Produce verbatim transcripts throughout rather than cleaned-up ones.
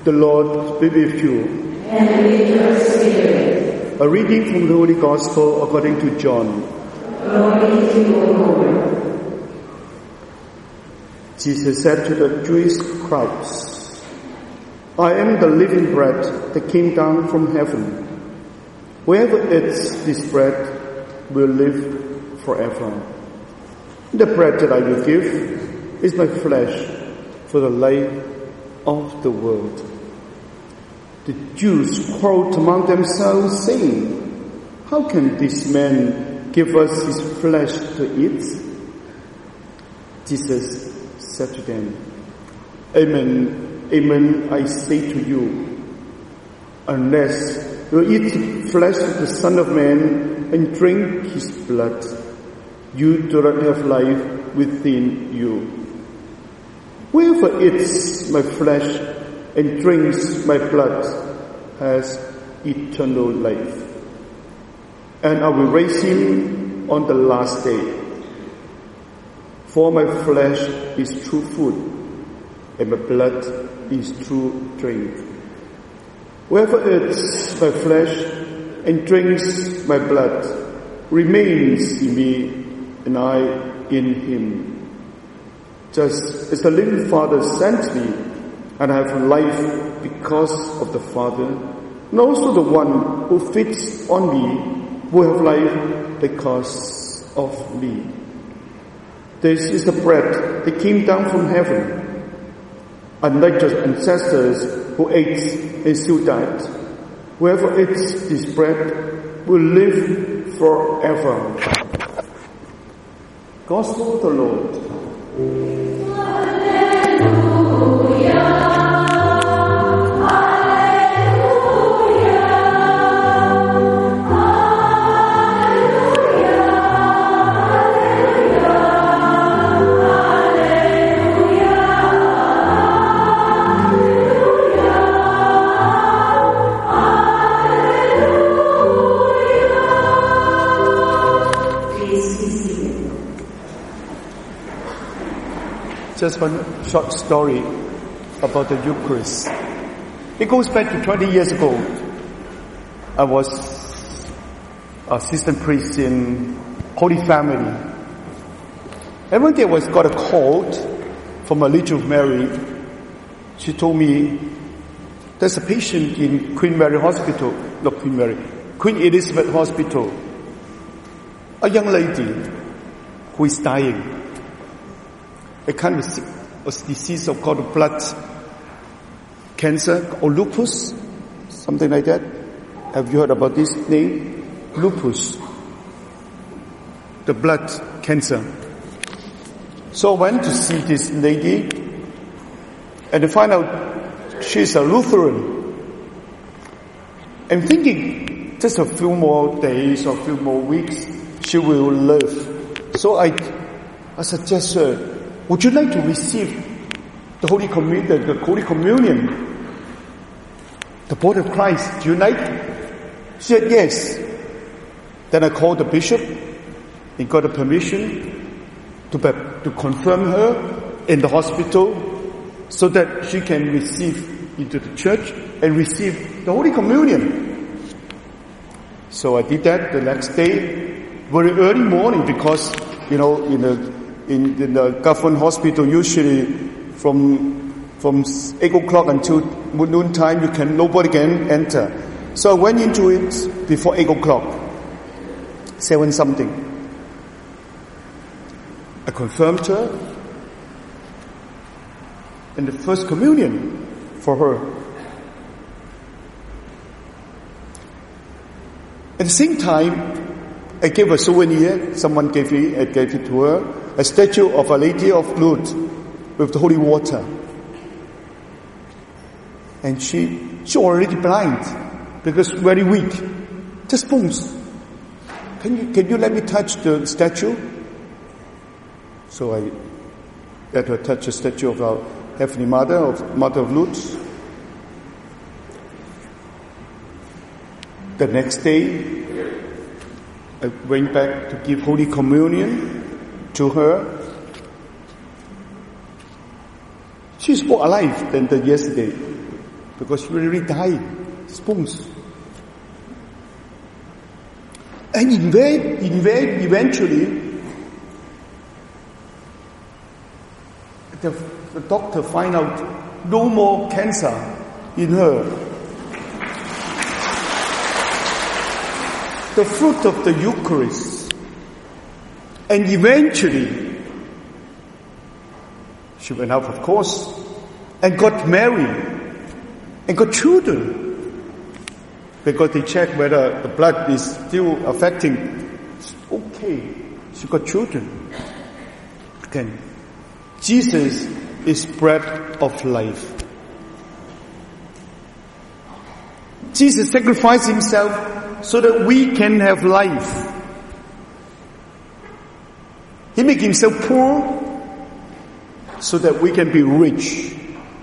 The Lord be with you. And with your spirit. A reading from the Holy Gospel according to John. Glory to you, O Lord. Jesus said to the Jewish crowds, I am the living bread that came down from heaven. Whoever eats this bread will live forever. The bread that I will give is my flesh for the life of the world. The Jews quarreled among themselves, saying, How can this man give us his flesh to eat? Jesus said to them, Amen, amen, I say to you, unless you eat the flesh of the Son of Man and drink his blood, you do not have life within you. Whoever eats my flesh and drinks my blood has eternal life, and I will raise him on the last day. For my flesh is true food, and my blood is true drink. Whoever eats my flesh and drinks my blood remains in me, and I in him. Just as the living Father sent me, and I have life because of the Father, and also the one who feeds on me will have life because of me. This is the bread that came down from heaven. Unlike the ancestors who ate and still died, whoever eats this bread will live forever. Gospel of the Lord. Just one short story about the Eucharist. It goes back to twenty years ago. I was assistant priest in Holy Family. And one day I was got a call from a Legion of Mary. She told me, there's a patient in Queen Mary Hospital, not Queen Mary, Queen Elizabeth Hospital. A young lady who is dying. A kind of a disease of called blood cancer or lupus, something like that. Have you heard about this name? Lupus. The blood cancer. So I went to see this lady, and I find out she's a Lutheran. I'm thinking just a few more days or a few more weeks she will live. So I, I suggest her, would you like to receive the Holy Communion, the Holy Communion, the body of Christ? Do you like? She said yes. Then I called the bishop and got the permission to to confirm her in the hospital, so that she can receive into the church and receive the Holy Communion. So I did that the next day, very early morning, because you know in the In, in the government hospital, usually from from eight o'clock until noon time, you can nobody can enter. So I went into it before eight o'clock, seven something. I confirmed her, and the first communion for her. At the same time, I gave a souvenir. Someone gave it, I gave it to her. A statue of a Lady of Lourdes with the holy water. And she, she already blind because very weak. Just bones. Can you, can you let me touch the statue? So I let her touch the statue of our Heavenly Mother, of Mother of Lourdes. The next day, I went back to give Holy Communion to her. She's more alive than the yesterday. because he already died. Spoons. And eventually, the, the doctor find out no more cancer in her. The fruit of the Eucharist. And eventually, she went out, of course, and got married, and got children. Because they checked whether the blood is still affecting. Okay, she got children. Again, Jesus is bread of life. Jesus sacrificed himself so that we can have life. He made himself poor so that we can be rich.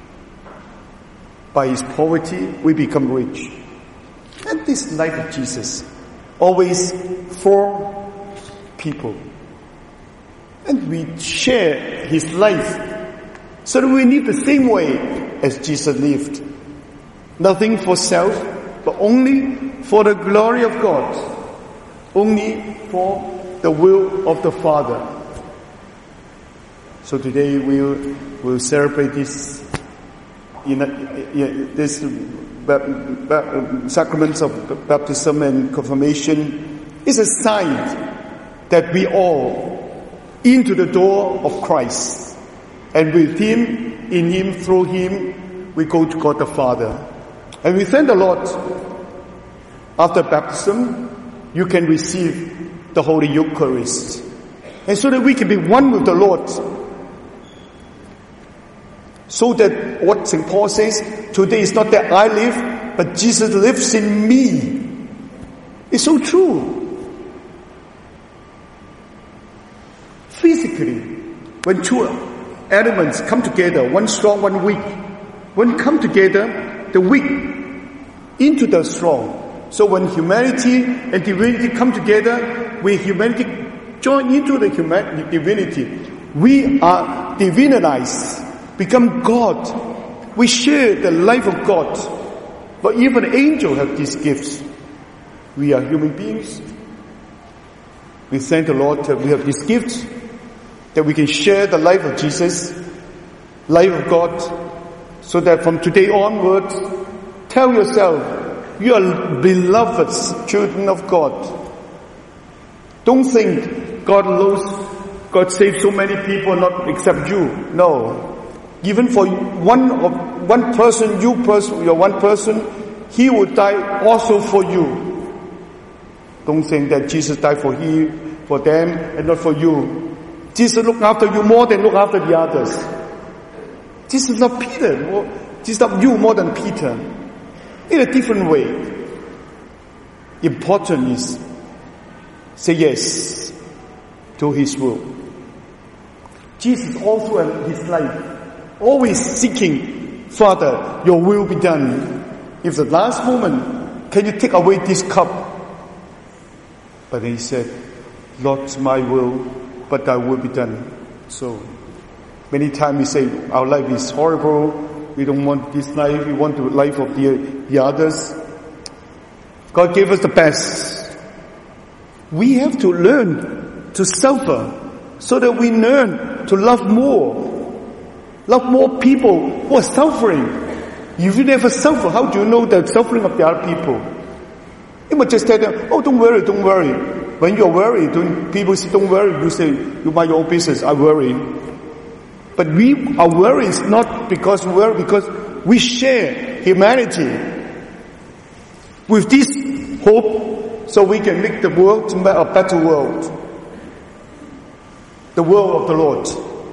By his poverty, we become rich. And this life of Jesus, always for people. And we share his life so that we live the same way as Jesus lived. Nothing for self, but only for the glory of God. Only for the will of the Father. So today we'll, we'll celebrate this, in a, in this sacraments of baptism and confirmation. Is a sign that we all into the door of Christ, and with him, in him, through him, we go to God the Father. And we thank the Lord. After baptism, you can receive the Holy Eucharist, and so that we can be one with the Lord. So that what Saint Paul says, today is not that I live, but Jesus lives in me. It's so true. Physically, when two elements come together, one strong, one weak, when come together, the weak into the strong. So when humanity and divinity come together, when humanity join into the humanity, divinity, we are divinized, become God. We share the life of God. But even angels have these gifts. We are human beings. We thank the Lord that we have these gifts, that we can share the life of Jesus, life of God, so that from today onwards, tell yourself, you are beloved children of God. Don't think God loves, God saved so many people, not except you. No. Even for one of one person, you person, you're one person, he would die also for you. Don't think that Jesus died for he, for them, and not for you. Jesus looked after you more than look after the others. Jesus loved Peter. Jesus loved you more than Peter. In a different way. Important is say yes to his will. Jesus also in his life always seeking, Father, your will be done. If the last moment, can you take away this cup? But he said, not my will, but thy will be done. So, many times we say, our life is horrible, we don't want this life, we want the life of the, the others. God gave us the best. We have to learn to suffer, so that we learn to love more. Love more people who are suffering. If you never suffer, how do you know the suffering of the other people? You might just tell them, oh, don't worry, don't worry. When you're worried, don't, people say, don't worry, you say, you mind your own business, I worry. But we are worried not because we worry, because we share humanity with this hope, so we can make the world a better world. The world of the Lord.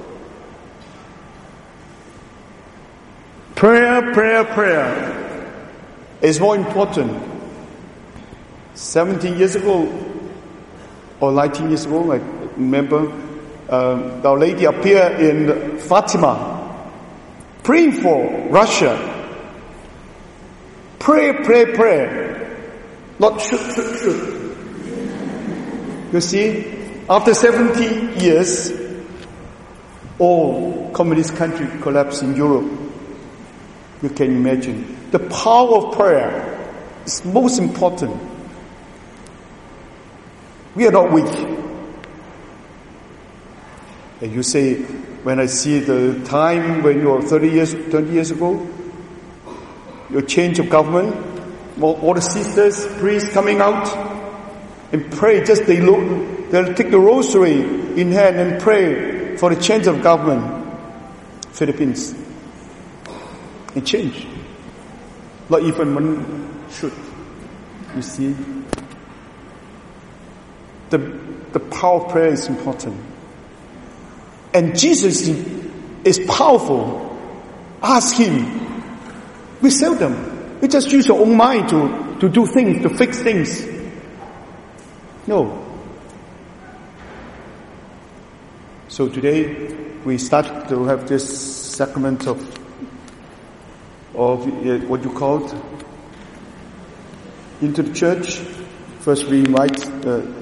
Prayer, prayer, prayer is more important. Seventeen years ago, or nineteen years ago, I remember, um, Our Lady appeared in Fatima, praying for Russia. Pray, pray, pray. Not shoot, shoot, shoot. You see, after seventy years, all communist countries collapsed in Europe. you can imagine. The power of prayer is most important. We are not weak. And you say, when I see the time when you were thirty years, twenty years ago, your change of government, all the sisters, priests coming out and pray, just they look, they'll take the rosary in hand and pray for the change of government. Philippines. It changed. Not even one should. You see? The, the power of prayer is important. And Jesus is powerful. Ask Him. We seldom. We just use our own mind to, to do things, to fix things. No. So today, we start to have this sacrament of, of uh, what you call it, into the church. First we invite uh,